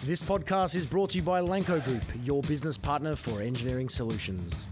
This podcast is brought to you by Lanco Group, your business partner for engineering solutions.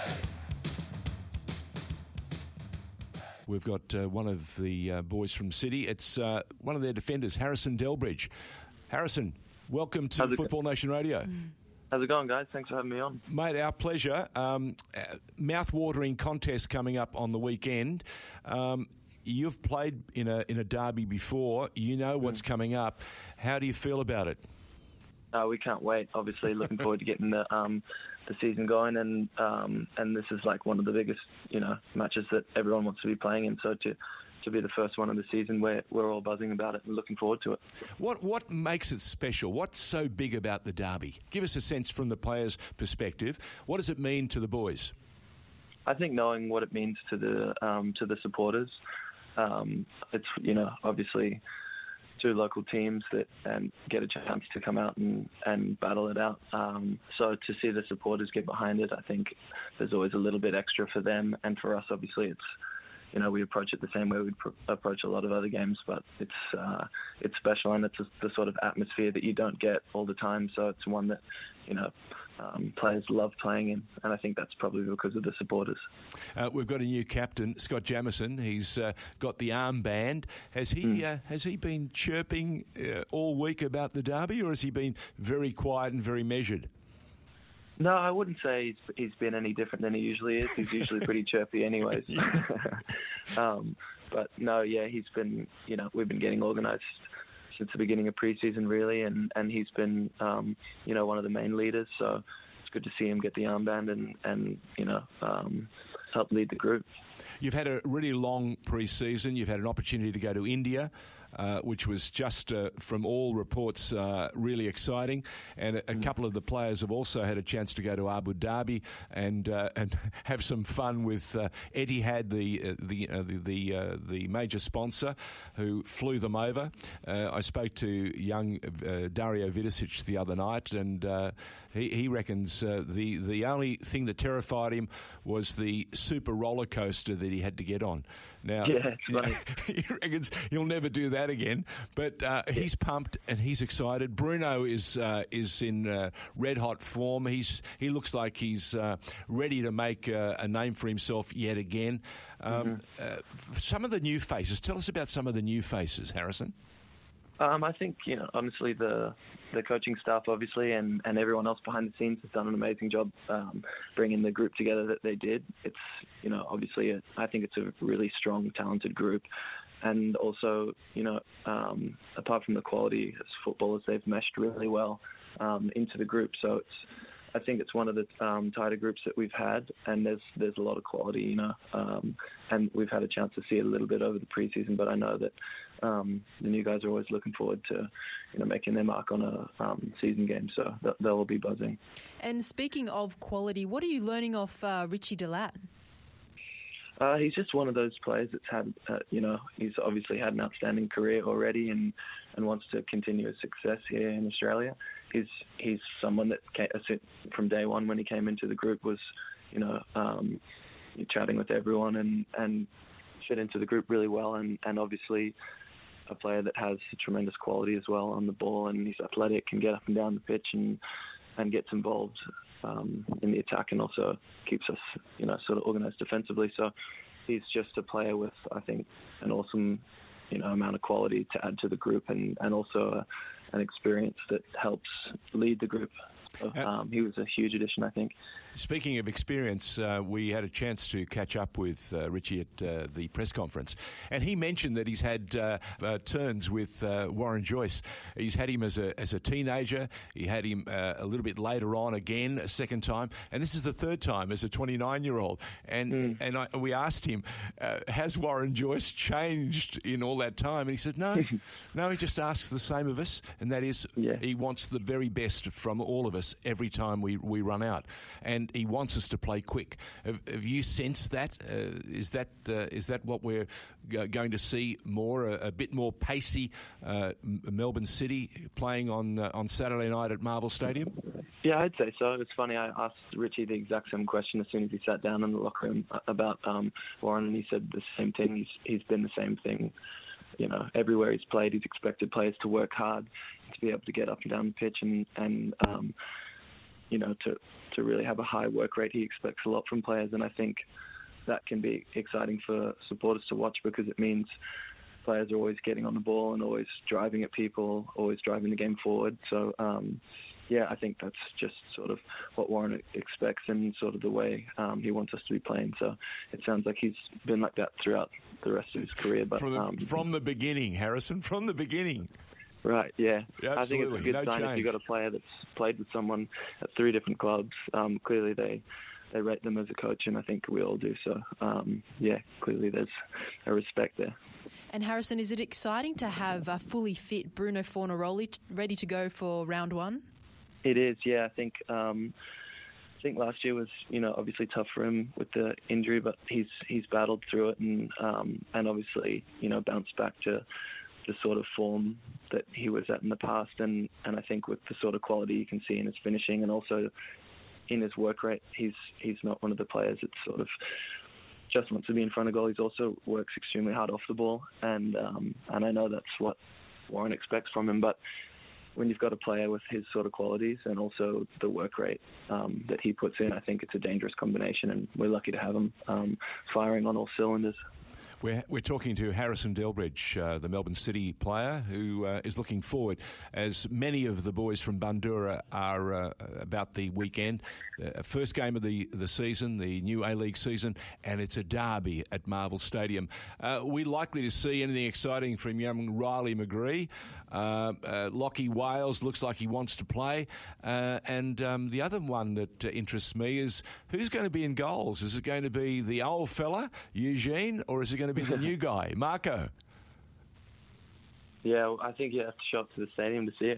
We've got one of the boys from City. It's one of their defenders, Harrison Delbridge. Harrison, welcome to Football Nation Radio. How's it going, guys? Thanks for having me on. Mate, our pleasure. Mouth-watering contest coming up on the weekend. You've played in a derby before. You know what's coming up. How do you feel about it? We can't wait. Obviously, looking forward to getting the season going, and this is like one of the biggest, matches that everyone wants to be playing in. So to be the first one of the season, we're all buzzing about it and looking forward to it. What makes it special? What's so big about the derby? Give us a sense from the players' perspective. What does it mean to the boys? I think knowing what it means to the supporters. It's obviously two local teams that get a chance to come out and battle it out. So to see the supporters get behind it, I think there's always a little bit extra for them, and for us, obviously, it's we approach it the same way we'd approach a lot of other games, but it's special, and it's the sort of atmosphere that you don't get all the time. So it's one that players love playing in, and I think that's probably because of the supporters. We've got a new captain, Scott Jamieson. He's got the armband. Has he been chirping all week about the derby, or has he been very quiet and very measured? No, I wouldn't say he's been any different than he usually is. He's usually pretty chirpy anyways. But no, yeah, he's been, we've been getting organised since the beginning of pre-season, really, and he's been, one of the main leaders. So it's good to see him get the armband and help lead the group. You've had a really long pre-season. You've had an opportunity to go to India, which was just, from all reports, really exciting. And a couple of the players have also had a chance to go to Abu Dhabi and have some fun with Etihad, the major sponsor, who flew them over. I spoke to young Dario Vidicic the other night, and he reckons the only thing that terrified him was the super roller coaster that he had to get on. Now, he reckons he'll never do that again. But he's pumped and he's excited. Bruno is in red hot form. He looks like he's ready to make a name for himself yet again. Some of the new faces. Tell us about some of the new faces, Harrison. I think, honestly, the coaching staff, obviously, and everyone else behind the scenes has done an amazing job bringing the group together that they did. It's, obviously, I think it's a really strong, talented group. And also, apart from the quality as footballers, they've meshed really well into the group. So I think it's one of the tighter groups that we've had, and there's a lot of quality, and we've had a chance to see it a little bit over the preseason. But I know that the new guys are always looking forward to, making their mark on a season game. So they'll all be buzzing. And speaking of quality, what are you learning off Richie Delat? He's just one of those players that's had, he's obviously had an outstanding career already and wants to continue his success here in Australia. He's someone that from day one when he came into the group was, chatting with everyone and fit into the group really well, and obviously a player that has tremendous quality as well on the ball, and he's athletic, can get up and down the pitch and gets involved in the attack, and also keeps us, sort of organised defensively. So he's just a player with, I think, an awesome, amount of quality to add to the group, and also an experience that helps lead the group. So, he was a huge addition, I think. Speaking of experience, we had a chance to catch up with Richie at the press conference, and he mentioned that he's had turns with Warren Joyce. He's had him as a teenager. He had him a little bit later on again, a second time, and this is the third time as a 29-year-old. And we asked him, has Warren Joyce changed in all that time? And he said, no, he just asks the same of us, and that is he wants the very best from all of us every time we run out, and he wants us to play quick. Have you sensed that? Is that what we're going to see more? A bit more pacey Melbourne City playing on Saturday night at Marvel Stadium? Yeah, I'd say so. It's funny, I asked Richie the exact same question as soon as he sat down in the locker room about Warren, and he said the same thing. He's been the same thing. Everywhere he's played, he's expected players to work hard, to be able to get up and down the pitch and to really have a high work rate. He expects a lot from players, and I think that can be exciting for supporters to watch because it means players are always getting on the ball and always driving at people, always driving the game forward. So, I think that's just sort of what Warren expects and sort of the way he wants us to be playing. So it sounds like he's been like that throughout the rest of his career. But from the beginning, Harrison, from the beginning. Right, yeah. Absolutely. I think it's a good sign if you've got a player that's played with someone at 3 different clubs. Clearly they rate them as a coach, and I think we all do. So, clearly there's a respect there. And Harrison, is it exciting to have a fully fit Bruno Fornaroli ready to go for round 1? It is, yeah. I think last year was, obviously tough for him with the injury, but he's battled through it and obviously, bounced back to the sort of form that he was at in the past. And I think with the sort of quality you can see in his finishing and also in his work rate, he's not one of the players that sort of just wants to be in front of goal. He also works extremely hard off the ball, and I know that's what Warren expects from him. But when you've got a player with his sort of qualities and also the work rate that he puts in, I think it's a dangerous combination, and we're lucky to have him firing on all cylinders. We're talking to Harrison Delbridge, the Melbourne City player, who is looking forward, as many of the boys from Bundoora are about the weekend. First game of the season, the new A-League season, and it's a derby at Marvel Stadium. We're likely to see anything exciting from young Riley McGree. Lockie Wales looks like he wants to play. And the other one that interests me is who's going to be in goals? Is it going to be the old fella, Eugene, or is it going to be the new guy, Marco? Yeah, well, I think you have to show up to the stadium to see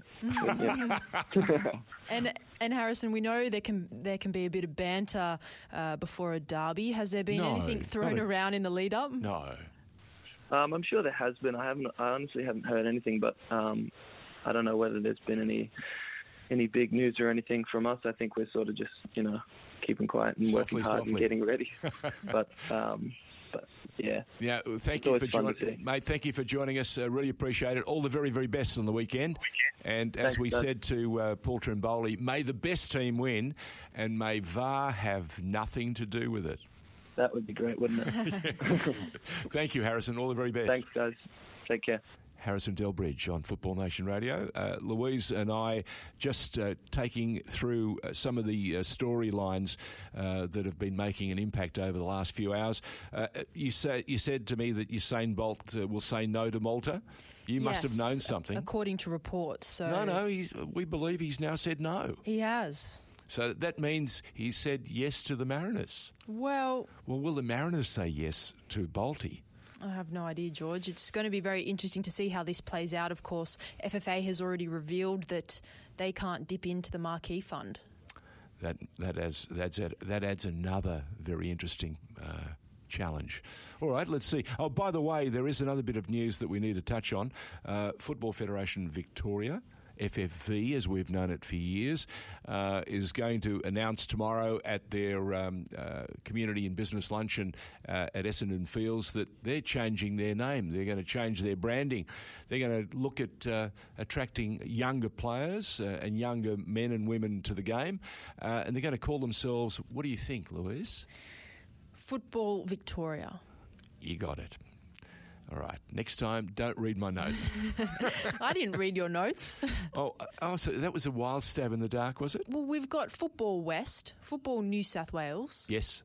it. And Harrison, we know there can be a bit of banter before a derby. Has there been anything thrown around in the lead up? No. I'm sure there has been. I honestly haven't heard anything, but I don't know whether there's been any big news or anything from us. I think we're sort of just keeping quiet and working hard and getting ready. But yeah. Yeah. Thank you for joining, mate. Thank you for joining us. Really appreciate it. All the very, very best on the weekend. And Thanks, as we said to Paul Trimboli, may the best team win, and may VAR have nothing to do with it. That would be great, wouldn't it? Thank you, Harrison. All the very best. Thanks, guys. Take care. Harrison Delbridge on Football Nation Radio. Louise and I just taking through some of the storylines that have been making an impact over the last few hours. You said to me that Usain Bolt will say no to Malta. You must have known something. According to reports. So No, we believe he's now said no. He has. So that means he said yes to the Mariners. Well, will the Mariners say yes to Bolty? I have no idea, George. It's going to be very interesting to see how this plays out. Of course, FFA has already revealed that they can't dip into the marquee fund. That adds another very interesting challenge. All right, let's see. Oh, by the way, there is another bit of news that we need to touch on. Football Federation Victoria, FFV, as we've known it for years, is going to announce tomorrow at their community and business luncheon at Essendon Fields that they're changing their name. They're going to change their branding. They're going to look at attracting younger players and younger men and women to the game, and they're going to call themselves, what do you think, Louise? Football Victoria. You got it. All right. Next time, don't read my notes. I didn't read your notes. Oh, so that was a wild stab in the dark, was it? Well, we've got Football West, Football New South Wales. Yes.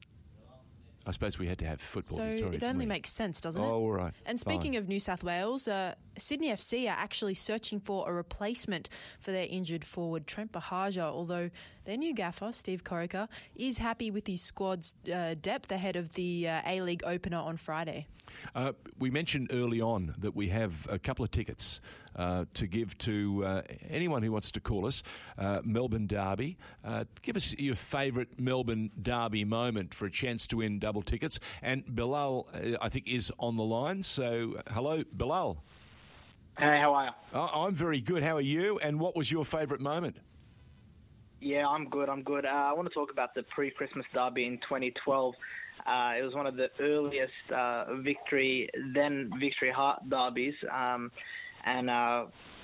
I suppose we had to have Football Victoria. So it only makes sense, doesn't it? Oh, all right. And speaking of New South Wales, Sydney FC are actually searching for a replacement for their injured forward Trent Bahaja, although their new gaffer, Steve Corica, is happy with his squad's depth ahead of the A-League opener on Friday. We mentioned early on that we have a couple of tickets to give to anyone who wants to call us. Melbourne Derby. Give us your favourite Melbourne Derby moment for a chance to win double tickets. And Bilal, I think, is on the line. So, hello, Bilal. Hey, how are you? I'm very good. How are you? And what was your favourite moment? Yeah, I'm good. I want to talk about the pre-Christmas derby in 2012. It was one of the earliest Victory Heart derbies. And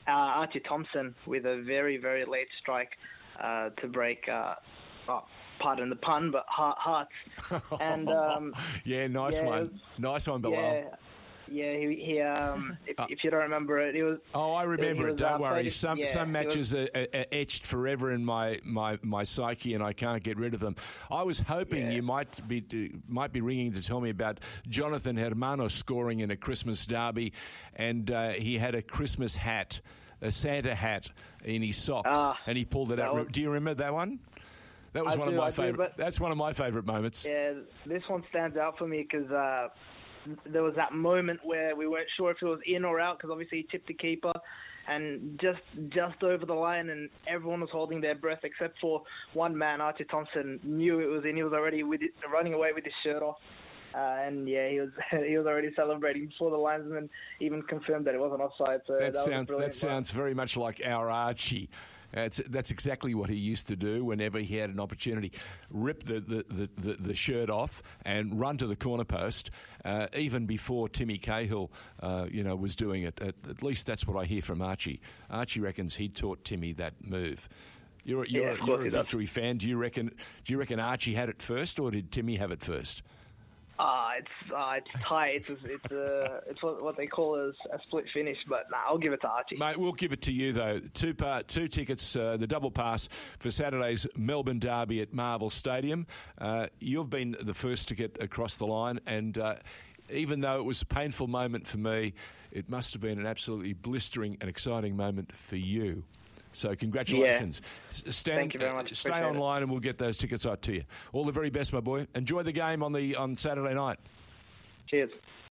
Archie Thompson with a very, very late strike to break, pardon the pun, but hearts. And nice one. Nice one, Bilal. Yeah, he if you don't remember it, it was. Oh, I remember it. Don't worry. Some matches are etched forever in my psyche, and I can't get rid of them. I was hoping you might be ringing to tell me about Jonathan Hermano scoring in a Christmas derby, and he had a Christmas hat, a Santa hat, in his socks, and he pulled it out. Do you remember that one? That was one of my favorite. That's one of my favorite moments. Yeah, this one stands out for me because there was that moment where we weren't sure if it was in or out because obviously he tipped the keeper, and just over the line, and everyone was holding their breath except for one man. Archie Thompson knew it was in. He was already running away with his shirt off, and he was already celebrating before the linesman even confirmed that it wasn't offside. So that sounds very much like our Archie. That's exactly what he used to do whenever he had an opportunity. Rip the shirt off and run to the corner post, even before Timmy Cahill, was doing it. At least that's what I hear from Archie. Archie reckons he taught Timmy that move. You're a Victory fan. Do you reckon Archie had it first, or did Timmy have it first? It's tight. It's what they call a split finish. But I'll give it to Archie. Mate, we'll give it to you though. Two tickets, the double pass for Saturday's Melbourne Derby at Marvel Stadium. You've been the first to get across the line, and even though it was a painful moment for me, it must have been an absolutely blistering and exciting moment for you. So congratulations. Yeah. Thank you very much. Stay online and we'll get those tickets out to you. All the very best, my boy. Enjoy the game on Saturday night. Cheers.